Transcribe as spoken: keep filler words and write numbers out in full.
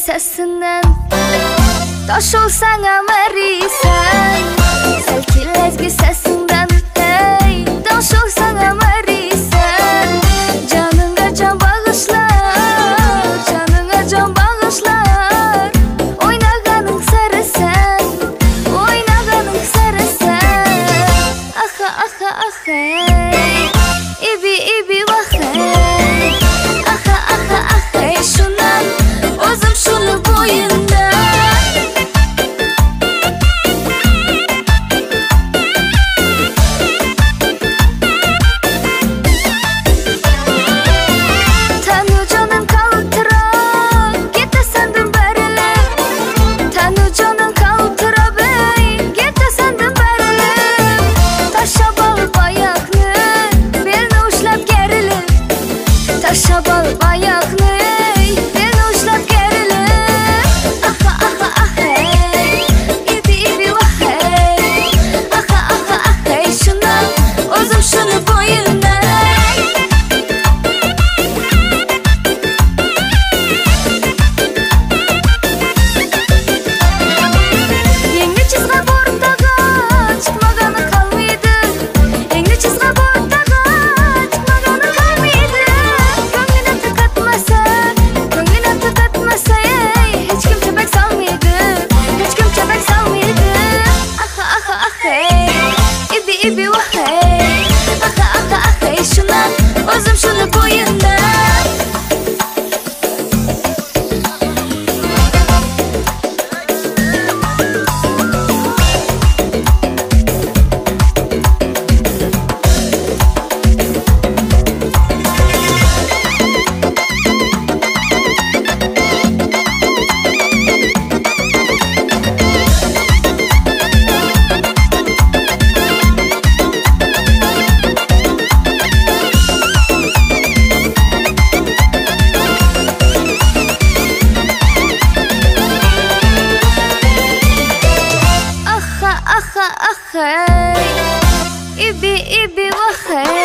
sesinden taş olsan amarisan Selki lezgi sesinden hey taş olsan amarisan Canınga can bağışlar Canınga can bağışlar Oynaganın sarı sen Oynaganın sarı sen Aha aha aha hey İbi ibi vah hey Aha aha aha hey şundan Özüm şunu boyunda Tanı canın kaltıra Gete sendin berile Tanı canın kaltıra bey Gete sendin berile Taşa balıp ayaklı Belini uçlap gerilir Taşa balıp ayaklı Belini uçlap gerilir Aha aha ah hey İbi ibi vah hey Aha aha ah hey şundan Özüm şunu boyunda Yenge çizme bordaga Çıkmaganı kalmaydı Yenge çizme bordaga Çıkmaganı kalmaydı Gönlüne tıkatmasa Gönlüne tıkatmasa ey Hiç kim çöpek salmaydı Hiç kim çöpek salmaydı Aha aha ah hey İbi ibi vah hey Aha aha ah hey şundan Özüm şunu boyunda Aha aha ah hey İbi ibi vah hey